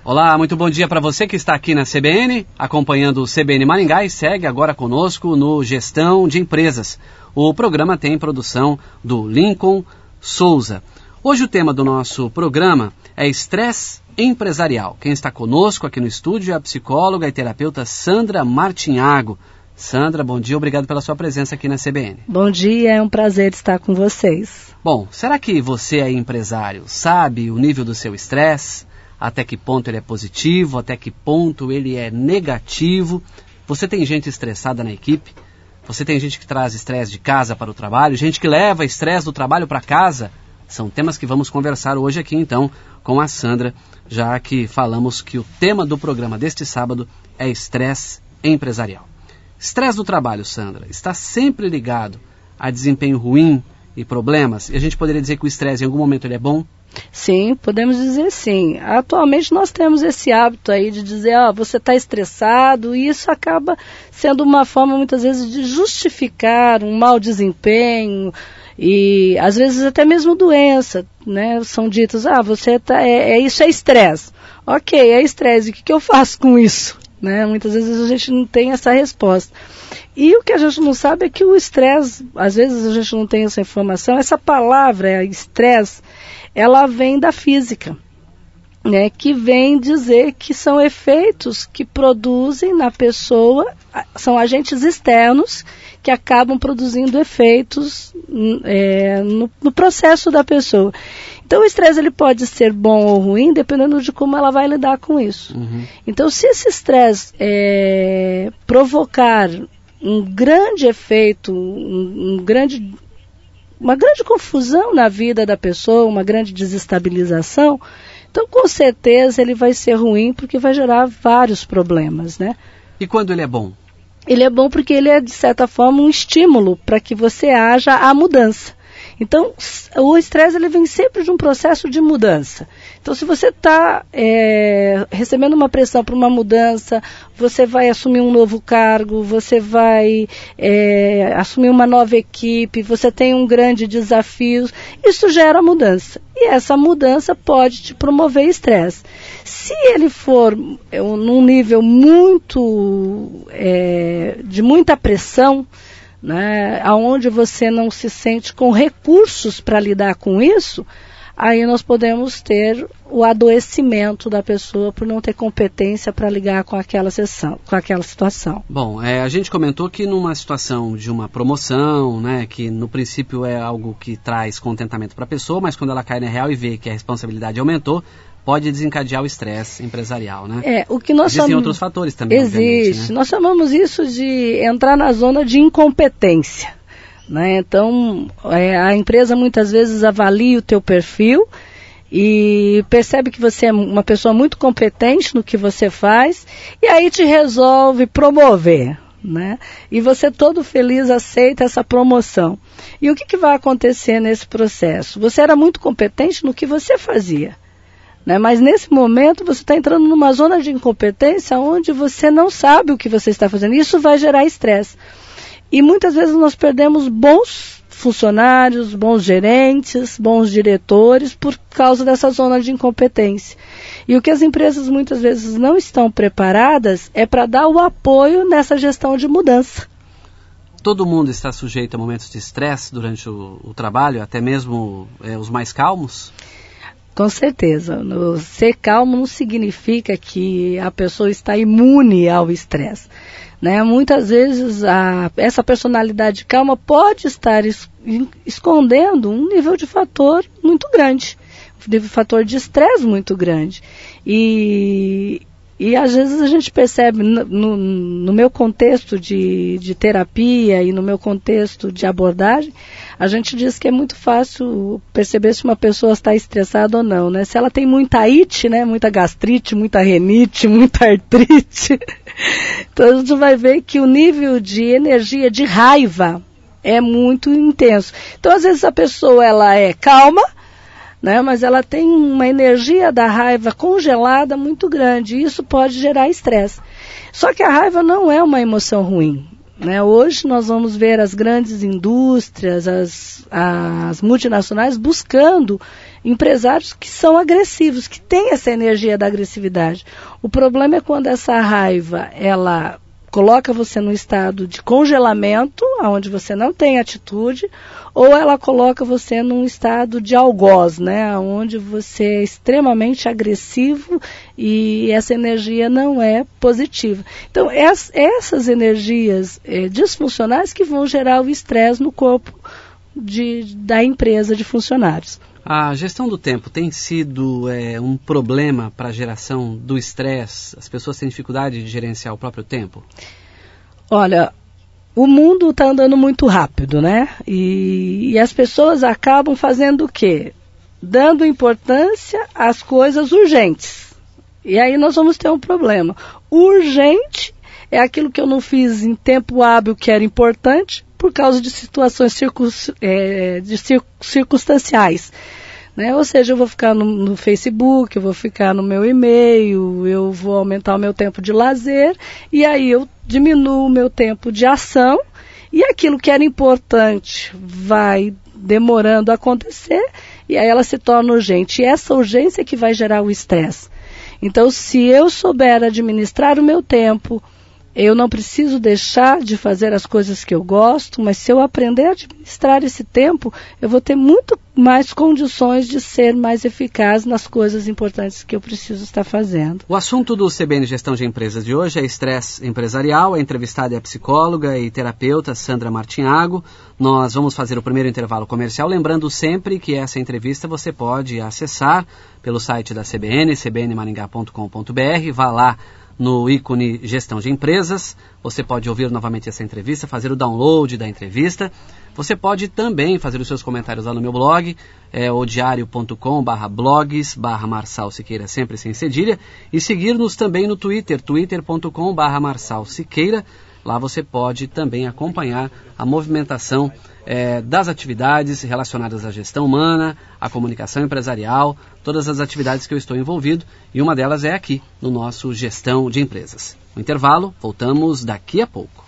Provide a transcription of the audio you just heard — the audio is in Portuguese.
Olá, muito bom dia para você que está aqui na CBN, acompanhando o CBN Maringá e segue agora conosco no Gestão de Empresas. O programa tem produção do Lincoln Souza. Hoje o tema do nosso programa é estresse empresarial. Quem está conosco aqui no estúdio é a psicóloga e terapeuta Sandra Martinhago. Sandra, bom dia, obrigado pela sua presença aqui na CBN. Bom dia, é um prazer estar com vocês. Bom, será que você é empresário, sabe o nível do seu estresse? Até que ponto ele é positivo, até que ponto ele é negativo? Você tem gente estressada na equipe? Você tem gente que traz estresse de casa para o trabalho? Gente que leva estresse do trabalho para casa? São temas que vamos conversar hoje aqui então com a Sandra, já que falamos que o tema do programa deste sábado é estresse empresarial. Estresse do trabalho, Sandra, está sempre ligado a desempenho ruim e problemas? E a gente poderia dizer que o estresse em algum momento ele é bom? Sim, podemos dizer sim. Atualmente nós temos esse hábito aí de dizer, você está estressado, e isso acaba sendo uma forma muitas vezes de justificar um mau desempenho e às vezes até mesmo doença, né? São ditos, isso é estresse. Ok, é estresse, e o que eu faço com isso? Né? Muitas vezes a gente não tem essa resposta. E o que a gente não sabe é que o estresse, às vezes a gente não tem essa informação, essa palavra, estresse, ela vem da física, né, que vem dizer que são efeitos que produzem na pessoa, são agentes externos que acabam produzindo efeitos no processo da pessoa. Então o estresse ele pode ser bom ou ruim, dependendo de como ela vai lidar com isso. Uhum. Então se esse estresse provocar um grande efeito, uma grande confusão na vida da pessoa, uma grande desestabilização, então com certeza ele vai ser ruim porque vai gerar vários problemas, né? E quando ele é bom? Ele é bom porque ele é, de certa forma, um estímulo para que você haja a mudança. Então, o estresse ele vem sempre de um processo de mudança. Então, se você está recebendo uma pressão para uma mudança, você vai assumir um novo cargo, você vai assumir uma nova equipe, você tem um grande desafio, isso gera mudança. E essa mudança pode te promover estresse. Se ele for num nível de muita pressão, né, aonde você não se sente com recursos para lidar com isso, aí nós podemos ter o adoecimento da pessoa por não ter competência para lidar com aquela situação. Bom, a gente comentou que numa situação de uma promoção, né, que no princípio é algo que traz contentamento para a pessoa, mas quando ela cai na real e vê que a responsabilidade aumentou, pode desencadear o estresse empresarial, né? Existem outros fatores também, existe, né? Nós chamamos isso de entrar na zona de incompetência, né? Então, a empresa muitas vezes avalia o teu perfil e percebe que você é uma pessoa muito competente no que você faz e aí te resolve promover, né? E você todo feliz aceita essa promoção. E o que vai acontecer nesse processo? Você era muito competente no que você fazia, né? Mas nesse momento você está entrando numa zona de incompetência onde você não sabe o que você está fazendo. Isso vai gerar estresse. E muitas vezes nós perdemos bons funcionários, bons gerentes, bons diretores por causa dessa zona de incompetência. E o que as empresas muitas vezes não estão preparadas é para dar o apoio nessa gestão de mudança. Todo mundo está sujeito a momentos de estresse durante o trabalho, até mesmo os mais calmos? Com certeza. Ser calmo não significa que a pessoa está imune ao estresse, né? Muitas vezes essa personalidade calma pode estar escondendo um nível de fator muito grande, um nível de fator de estresse muito grande. E às vezes a gente percebe, no meu contexto de terapia e no meu contexto de abordagem, a gente diz que é muito fácil perceber se uma pessoa está estressada ou não, né? Se ela tem muita ite, né? Muita gastrite, muita renite, muita artrite, então a gente vai ver que o nível de energia, de raiva, é muito intenso. Então às vezes a pessoa ela é calma, né, mas ela tem uma energia da raiva congelada muito grande, e isso pode gerar estresse. Só que a raiva não é uma emoção ruim, né? Hoje nós vamos ver as grandes indústrias, as multinacionais buscando empresários que são agressivos, que têm essa energia da agressividade. O problema é quando essa raiva, ela coloca você num estado de congelamento, onde você não tem atitude, ou ela coloca você num estado de algoz, né, onde você é extremamente agressivo e essa energia não é positiva. Então, essas energias disfuncionais que vão gerar o estresse no corpo da empresa de funcionários. A gestão do tempo tem sido um problema para a geração do estresse? As pessoas têm dificuldade de gerenciar o próprio tempo? Olha, o mundo está andando muito rápido, né? E as pessoas acabam fazendo o quê? Dando importância às coisas urgentes. E aí nós vamos ter um problema. Urgente é aquilo que eu não fiz em tempo hábil que era importante, por causa de situações circunstanciais. Né? Ou seja, eu vou ficar no Facebook, eu vou ficar no meu e-mail, eu vou aumentar o meu tempo de lazer, e aí eu diminuo o meu tempo de ação, e aquilo que era importante vai demorando a acontecer, e aí ela se torna urgente. E essa urgência é que vai gerar o estresse. Então, se eu souber administrar o meu tempo, eu não preciso deixar de fazer as coisas que eu gosto, mas se eu aprender a administrar esse tempo, eu vou ter muito mais condições de ser mais eficaz nas coisas importantes que eu preciso estar fazendo. O assunto do CBN Gestão de Empresas de hoje é estresse empresarial. A entrevistada é a psicóloga e terapeuta Sandra Martinhago. Nós vamos fazer o primeiro intervalo comercial, lembrando sempre que essa entrevista você pode acessar pelo site da CBN, cbnmaringá.com.br, vá lá no ícone Gestão de Empresas, você pode ouvir novamente essa entrevista, fazer o download da entrevista. Você pode também fazer os seus comentários lá no meu blog, odiario.com/blogs/Marçal Siqueira, sempre sem cedilha, e seguir-nos também no Twitter, twitter.com/Marçal Siqueira. Lá você pode também acompanhar a movimentação das atividades relacionadas à gestão humana, à comunicação empresarial, todas as atividades que eu estou envolvido, e uma delas é aqui, no nosso Gestão de Empresas. No intervalo, voltamos daqui a pouco.